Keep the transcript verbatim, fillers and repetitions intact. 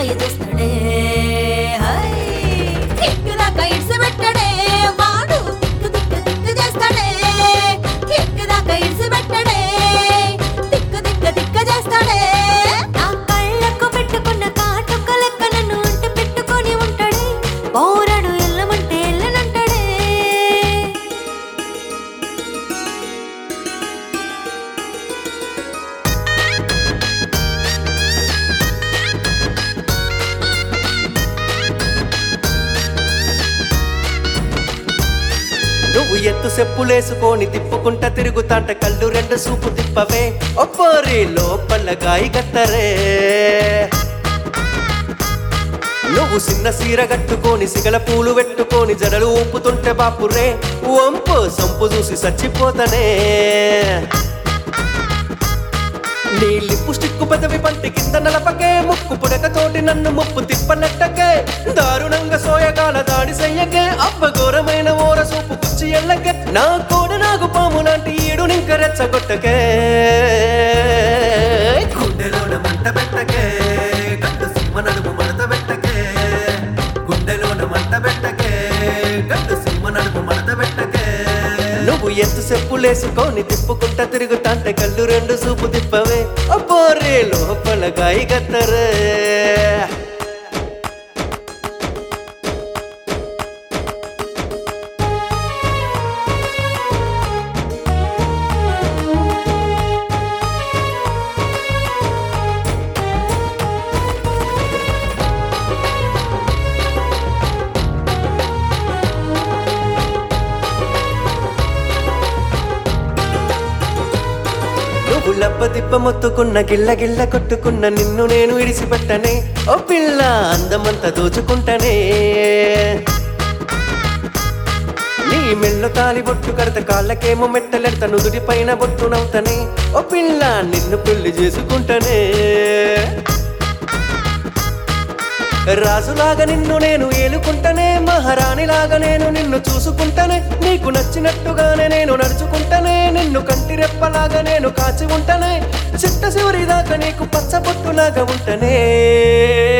చెయ్యి చేస్తాడే ఎక్కదాకా ఇడిసి పెట్టడే వాడు దిక్కు దిక్కు దిక్కు చేస్తాడే ఎక్కదాకా ఇడిసి పెట్టడే దిక్కు దిక్కు దిక్కు చేస్తాడే నా కళ్ళకు పెట్టుకున్న కాటుక లెక్క నన్ను అంట పెట్టుకొని ఉంటాడే పోరాడు ఎల్లమంటే ఎల్లనంటాడే నువ్వు ఎత్తు చెప్పులేసుకొని తిప్పుకుంటా తిరుగుతాంట కళ్ళు రెండు సూపు తిప్పవే ఒప్పోరి లోపల గాయి కత్తరే నువ్వు చిన్న సీర కట్టుకొని సిగల పూలు పెట్టుకొని జడలు ఊపుతుంటే బాపురే వంపు సంపు చూసి చచ్చిపోతనే నీ లిప్పు స్టిక్కు పెదవి పంటి కింద నలపకే ముక్కు పుడకతోటి నన్ను ముప్పు తిప్పనట్టకే దారుణంగా సోయగాల దాడి చెయ్యకే అబ్బఘోరమైన ఓర సూపు కుచ్చి ఎల్లకే నా కోడ నాగు పాము లాంటి ఈడు నింక రెచ్చగొట్టకే గుండెలోన మంట పెట్టకే గట్టు సింహ నడుము మడత పెట్టకే గుండెలోన మంట పెట్టకే గట్టు సింహ నడుము మడత పెట్టకే నువ్వు ఎత్తు చెప్పులేసుకొని తిప్పుకుంటా తిరుగుతాంటే కళ్ళు రెండు సూపు తిప్పవే అబ్బోరే లోపల గాయి గత్తరే లబ్బ దిబ్బ మొత్తుకున్న గిల్ల గిల్ల కొట్టుకున్న నిన్ను నేను ఇడిసిపెట్టనే ఓ పిల్ల అందమంతా దోచుకుంటానే నీ మెల్లో తాలి బొట్టు కడత కాళ్ళకేమో మెట్టలెడత నుదుటి పైన బొట్టు నవ్వుతనే ఓ పిల్ల నిన్ను పెళ్లి చేసుకుంటానే రాజులాగా నిన్ను నేను ఏలుకుంటానే మహారాణిలాగా నేను నిన్ను చూసుకుంటానే నీకు నచ్చినట్టుగానే నేను నడుచుకుంటానే నిన్ను కంటి రెప్పలాగా నేను కాచి ఉంటానే చిట్ట చివరి దాకా నీకు పచ్చబొట్టులాగా ఉంటానే